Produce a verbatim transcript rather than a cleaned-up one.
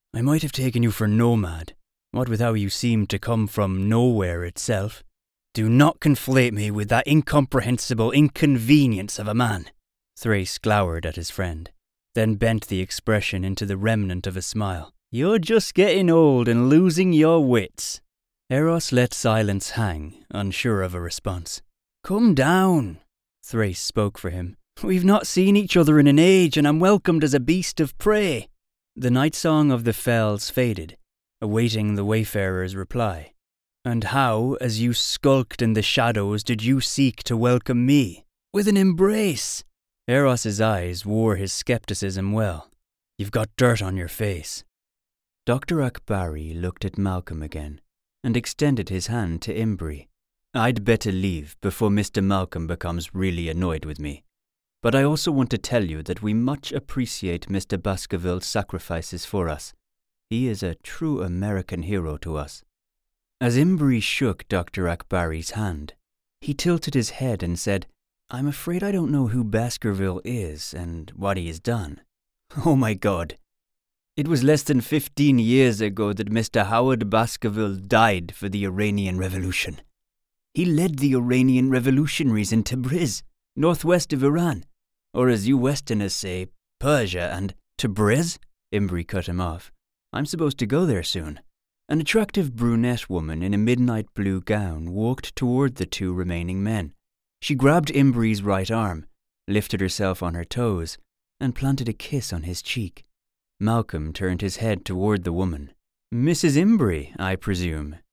I might have taken you for nomad, what with how you seemed to come from nowhere itself. Do not conflate me with that incomprehensible inconvenience of a man. Thrace glowered at his friend, then bent the expression into the remnant of a smile. You're just getting old and losing your wits. Eros let silence hang, unsure of a response. Come down, Thrace spoke for him. We've not seen each other in an age, and I'm welcomed as a beast of prey. The night song of the fells faded, awaiting the wayfarer's reply. And how, as you skulked in the shadows, did you seek to welcome me? With an embrace. Eros's eyes wore his skepticism well. You've got dirt on your face. Doctor Akbari looked at Malcolm again, and extended his hand to Imbri. I'd better leave before Mister Malcolm becomes really annoyed with me. But I also want to tell you that we much appreciate Mister Baskerville's sacrifices for us. He is a true American hero to us. As Imbri shook Doctor Akbari's hand, he tilted his head and said, I'm afraid I don't know who Baskerville is and what he has done. Oh my God. It was less than fifteen years ago that Mister Howard Baskerville died for the Iranian Revolution. He led the Iranian revolutionaries in Tabriz, northwest of Iran, or as you Westerners say, Persia, and Tabriz? Imbri cut him off. I'm supposed to go there soon. An attractive brunette woman in a midnight blue gown walked toward the two remaining men. She grabbed Imbri's right arm, lifted herself on her toes, and planted a kiss on his cheek. Malcolm turned his head toward the woman. Missus Imbri, I presume,